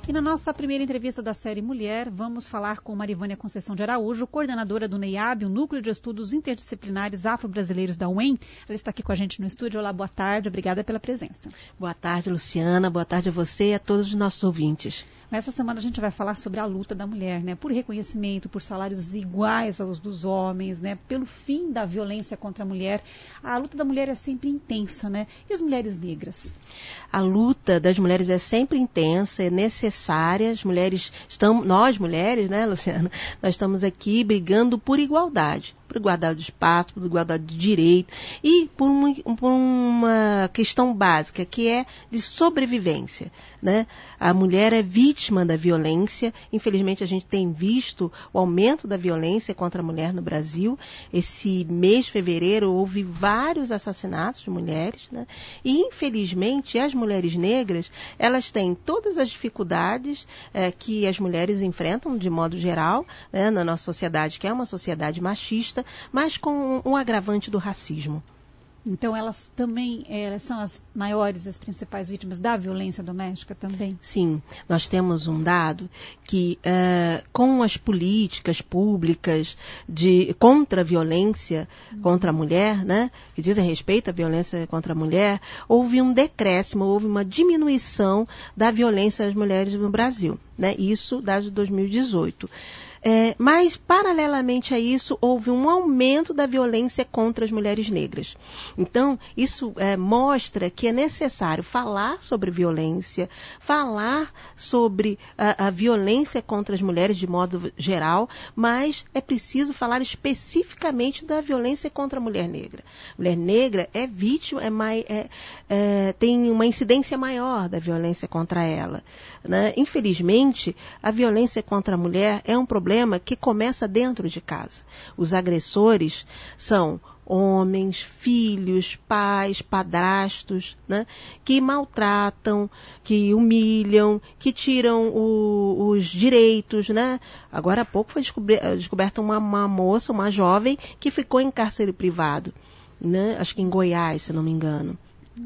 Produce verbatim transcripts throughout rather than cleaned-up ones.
E na nossa primeira entrevista da série Mulher, vamos falar com Marivânia Conceição de Araújo, coordenadora do NEIAB, o Núcleo de Estudos Interdisciplinares Afro-Brasileiros da U E M. Ela está aqui com a gente no estúdio. Olá, boa tarde, obrigada pela presença. Boa tarde, Luciana, boa tarde a você e a todos os nossos ouvintes. Essa semana a gente vai falar sobre a luta da mulher, né? Por reconhecimento, por salários iguais aos dos homens, né? Pelo fim da violência contra a mulher. A luta da mulher é sempre intensa, né? E as mulheres negras? A luta das mulheres é sempre intensa, é necessária. As mulheres estão, nós mulheres, né, Luciana? Nós estamos aqui brigando por igualdade. Por igualdade de espaço, por igualdade de direito e por uma, por uma questão básica, que é de sobrevivência, né? A mulher é vítima da violência. Infelizmente, a gente tem visto o aumento da violência contra a mulher no Brasil. Esse mês de fevereiro houve vários assassinatos de mulheres, né? E, infelizmente, as mulheres negras, elas têm todas as dificuldades é, que as mulheres enfrentam, de modo geral, né, na nossa sociedade, que é uma sociedade machista, mas com um agravante do racismo. Então elas também elas são as maiores, as principais vítimas da violência doméstica também? Sim, nós temos um dado que uh, com as políticas públicas de, contra a violência uhum. contra a mulher, né, que dizem respeito à violência contra a mulher, houve um decréscimo, houve uma diminuição da violência às mulheres no Brasil, né, isso desde dois mil e dezoito. É, mas, paralelamente a isso, houve um aumento da violência contra as mulheres negras. Então, isso é, mostra que é necessário falar sobre violência, falar sobre a, a violência contra as mulheres de modo geral, mas é preciso falar especificamente da violência contra a mulher negra. A mulher negra é vítima, é mai, é, é, tem uma incidência maior da violência contra ela, né? Infelizmente, a violência contra a mulher é um problema que começa dentro de casa. Os agressores são homens, filhos, pais, padrastos, né, que maltratam, que humilham, que tiram o, os direitos, né? Agora há pouco foi descoberta uma, uma moça, uma jovem, que ficou em cárcere privado, né? Acho que em Goiás, se não me engano,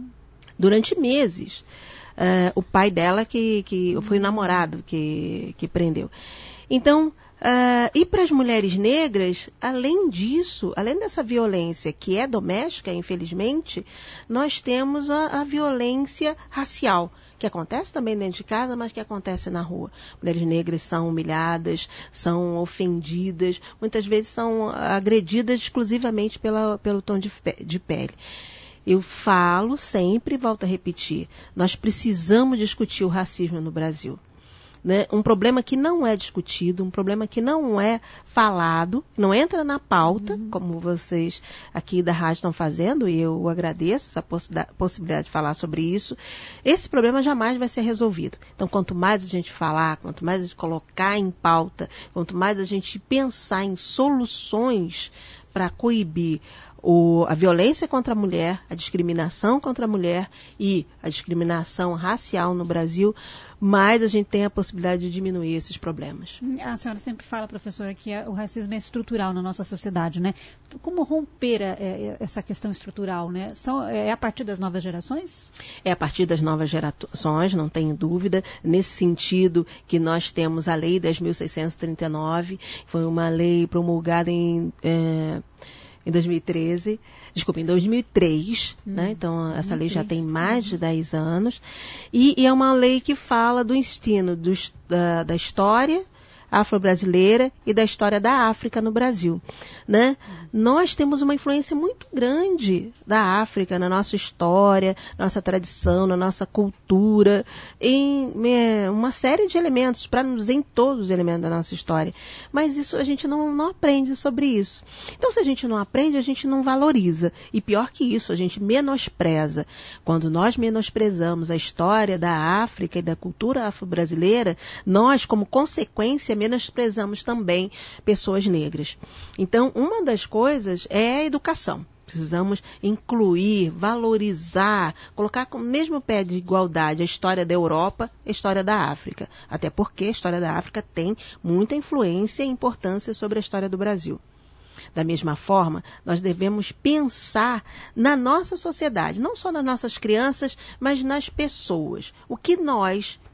durante meses. Uh, o pai dela que, que foi o namorado que, que prendeu. Então, Uh, e para as mulheres negras, além disso, além dessa violência que é doméstica, infelizmente, nós temos a, a violência racial, que acontece também dentro de casa, mas que acontece na rua. Mulheres negras são humilhadas, são ofendidas, muitas vezes são agredidas exclusivamente pela, pelo tom de, de pele. Eu falo sempre, e volto a repetir, nós precisamos discutir o racismo no Brasil. Né? Um problema que não é discutido, um problema que não é falado, não entra na pauta, uhum. como vocês aqui da rádio estão fazendo, e eu agradeço essa poss- possibilidade de falar sobre isso. Esse problema jamais vai ser resolvido. Então, quanto mais a gente falar, quanto mais a gente colocar em pauta, quanto mais a gente pensar em soluções para coibir o, a violência contra a mulher, a discriminação contra a mulher e a discriminação racial no Brasil, mais a gente tem a possibilidade de diminuir esses problemas. A senhora sempre fala, professora, que o racismo é estrutural na nossa sociedade, né? Como romper a, a, essa questão estrutural, né? São, é a partir das novas gerações? É a partir das novas gerações, não tenho dúvida. Nesse sentido que nós temos a Lei dez mil seiscentos e trinta e nove, foi uma lei promulgada em... É, em dois mil e treze, desculpa, em dois mil e três, hum, né? Então essa lei já tem mais de dez anos, e, e é uma lei que fala do ensino dos, da, da história afro-brasileira e da história da África no Brasil, né? Nós temos uma influência muito grande da África na nossa história, nossa tradição, na nossa cultura, em é, uma série de elementos, para não dizer em todos os elementos da nossa história. Mas isso a gente não, não aprende sobre isso. Então, se a gente não aprende, a gente não valoriza. E pior que isso, a gente menospreza. Quando nós menosprezamos a história da África e da cultura afro-brasileira, nós, como consequência, menosprezamos também pessoas negras. Então, uma das coisas é a educação. Precisamos incluir, valorizar, colocar com o mesmo pé de igualdade a história da Europa e a história da África. Até porque a história da África tem muita influência e importância sobre a história do Brasil. Da mesma forma, nós devemos pensar na nossa sociedade, não só nas nossas crianças, mas nas pessoas. O que nós,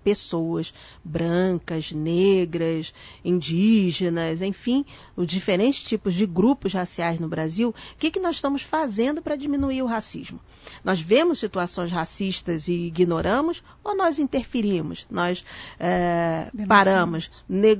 pessoas brancas, negras, indígenas, enfim, os diferentes tipos de grupos raciais no Brasil, o que, que nós estamos fazendo para diminuir o racismo? Nós vemos situações racistas e ignoramos, ou nós interferimos, nós é, paramos, ne-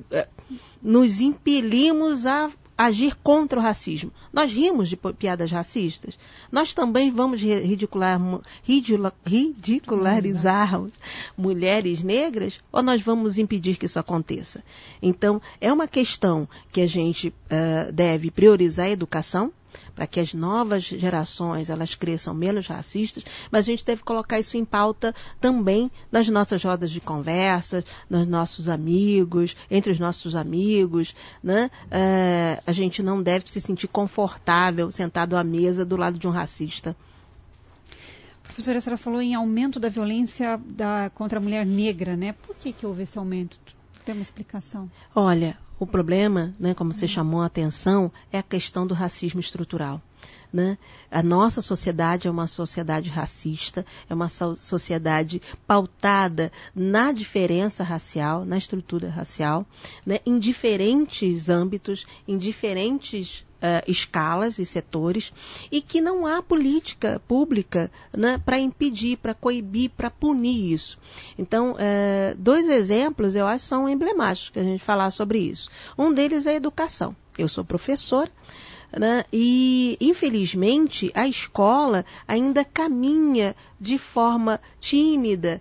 nos impelimos a agir contra o racismo? Nós rimos de piadas racistas? Nós também vamos ridicular, ridicula, ridicularizar mulheres negras? Ou nós vamos impedir que isso aconteça? Então, é uma questão que a gente uh, deve priorizar a educação, para que as novas gerações elas cresçam menos racistas, mas a gente deve colocar isso em pauta também nas nossas rodas de conversa, nos nossos amigos, entre os nossos amigos, né? É, a gente não deve se sentir confortável sentado à mesa do lado de um racista. Professora, a senhora falou em aumento da violência da, contra a mulher negra, né? Por que, que houve esse aumento? Tem uma explicação? Olha, o problema, né, como você chamou a atenção, é a questão do racismo estrutural. Né? A nossa sociedade é uma sociedade racista, é uma so- sociedade pautada na diferença racial, na estrutura racial, né, em diferentes âmbitos, em diferentes Uh, escalas e setores, e que não há política pública, né, para impedir, para coibir, para punir isso. Então, uh, dois exemplos eu acho são emblemáticos que a gente falar sobre isso. Um deles é a educação. Eu sou professora, né, e, infelizmente, a escola ainda caminha de forma tímida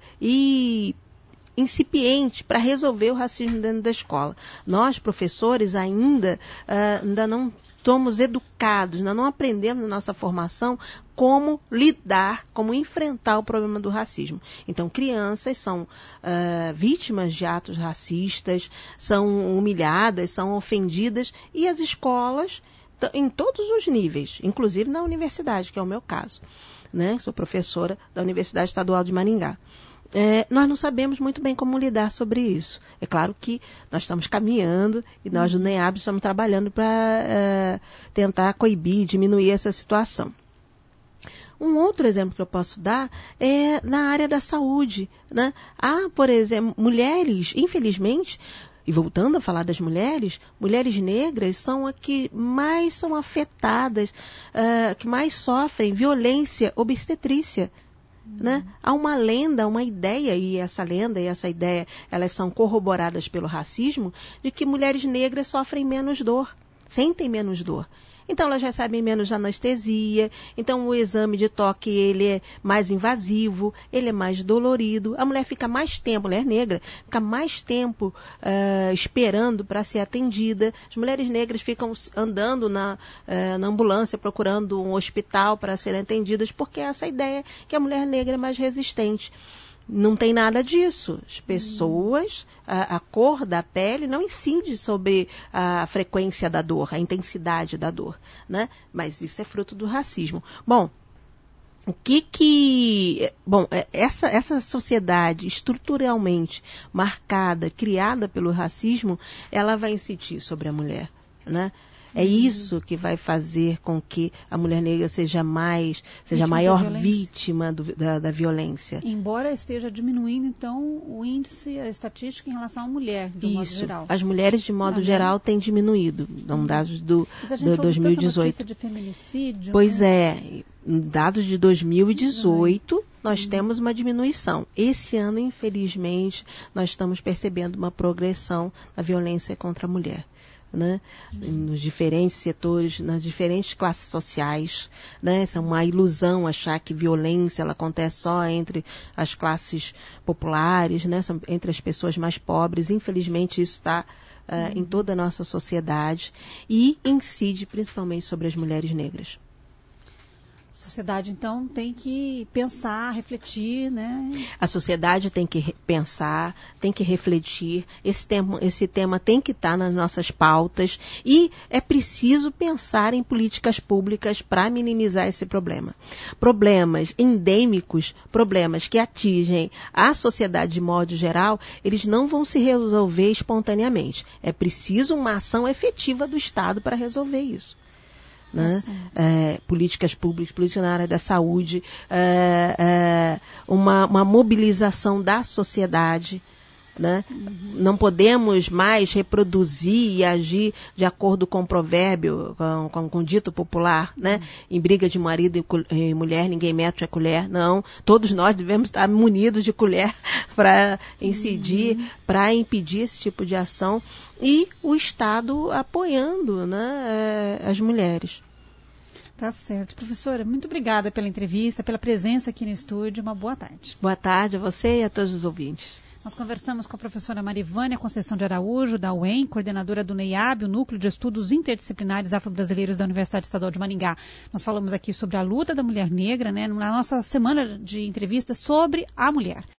e incipiente para resolver o racismo dentro da escola. Nós, professores, ainda, uh, ainda não somos educados, ainda não aprendemos na nossa formação como lidar, como enfrentar o problema do racismo. Então, crianças são uh, vítimas de atos racistas, são humilhadas, são ofendidas, e as escolas, t- em todos os níveis, inclusive na universidade, que é o meu caso, né? Sou professora da Universidade Estadual de Maringá. É, nós não sabemos muito bem como lidar sobre isso. É claro que nós estamos caminhando e nós do NEAB estamos trabalhando para é, tentar coibir, diminuir essa situação. Um outro exemplo que eu posso dar é na área da saúde, né? Há, por exemplo, mulheres, infelizmente, e voltando a falar das mulheres, mulheres negras são as que mais são afetadas, uh, que mais sofrem violência obstetrícia. Né? Há uma lenda, uma ideia, e essa lenda e essa ideia, elas são corroboradas pelo racismo, de que mulheres negras sofrem menos dor, sentem menos dor. Então elas recebem menos anestesia, então o exame de toque ele é mais invasivo, ele é mais dolorido, a mulher fica mais tempo, a mulher negra, fica mais tempo uh, esperando para ser atendida, as mulheres negras ficam andando na, uh, na ambulância procurando um hospital para serem atendidas, porque é essa ideia que a mulher negra é mais resistente. Não tem nada disso. As pessoas, a, a cor da pele não incide sobre a frequência da dor, a intensidade da dor, né? Mas isso é fruto do racismo. Bom, o que que... Bom, essa, essa sociedade estruturalmente marcada, criada pelo racismo, ela vai incidir sobre a mulher, né? É isso que vai fazer com que a mulher negra seja mais, seja a maior vítima do, da, da violência. Embora esteja diminuindo, então, o índice, a estatística em relação à mulher, de um modo geral. As mulheres, de modo ah, geral, têm diminuído. São dados do, do dois mil e dezoito. Notícia de feminicídio, pois né? é, dados de dois mil e dezoito, nós hum. temos uma diminuição. Esse ano, infelizmente, nós estamos percebendo uma progressão da violência contra a mulher. Né? Nos diferentes setores, nas diferentes classes sociais, né? Isso é uma ilusão achar que violência ela acontece só entre as classes populares, né? Entre as pessoas mais pobres. Infelizmente isso está uh, uhum. em toda a nossa sociedade e incide principalmente sobre as mulheres negras. A sociedade, então, tem que pensar, refletir, né? A sociedade tem que pensar, tem que refletir. Esse tema, esse tema tem que estar nas nossas pautas e é preciso pensar em políticas públicas para minimizar esse problema. Problemas endêmicos, problemas que atingem a sociedade de modo geral, eles não vão se resolver espontaneamente. É preciso uma ação efetiva do Estado para resolver isso. Né? É, políticas públicas, políticas na área da saúde, é, é, uma, uma mobilização da sociedade, né? Uhum. Não podemos mais reproduzir e agir de acordo com o provérbio, com, com, com o dito popular, né? Uhum. Em briga de marido e, e mulher, ninguém mete a colher. Não, todos nós devemos estar munidos de colher para incidir, uhum. para impedir esse tipo de ação, e o Estado apoiando, né, as mulheres. Tá certo. Professora, muito obrigada pela entrevista, pela presença aqui no estúdio. Uma boa tarde. Boa tarde a você e a todos os ouvintes. Nós conversamos com a professora Marivânia Conceição de Araújo, da U E M, coordenadora do NEIAB, o Núcleo de Estudos Interdisciplinares Afro-Brasileiros da Universidade Estadual de Maringá. Nós falamos aqui sobre a luta da mulher negra, né, na nossa semana de entrevistas sobre a mulher.